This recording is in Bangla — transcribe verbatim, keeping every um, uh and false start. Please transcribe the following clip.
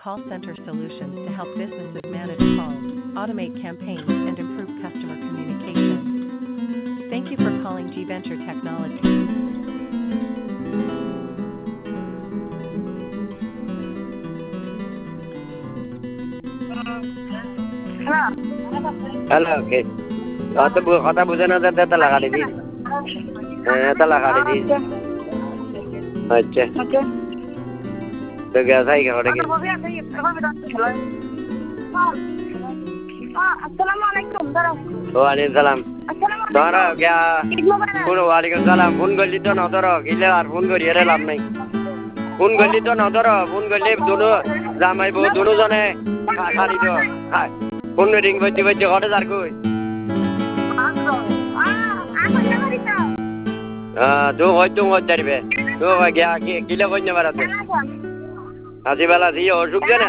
call center solutions to help businesses manage calls, automate campaigns, and improve customer communication. Thank you for calling G Venture Technology. Hello কে কত কথা বুঝে না যাতে এটা লাগা দিবি হ্যাঁ এটা লাগা দিবি আচ্ছা তো গ্যাস আই করে কি আসসালামু আলাইকুম দাদা ওয়ালাইকুম সালাম ধরো গিয়া ফোন ওয়ালাইকুম সালাম ফোন করলি তো না ধরো গিলে আর ফোন করি এর লাভ নাই ফোন করলি তো না ধরো ফোন করলে দুনো জামাই বউ দুনো জনে খালি তো ফোন রিং বইতে বইতে ঘরে যার কই হ্যাঁ তো হয়তো হতে পারবে তো গিয়া গিলে কই না বাড়াতে আজি বেলা জি অসুখ জানা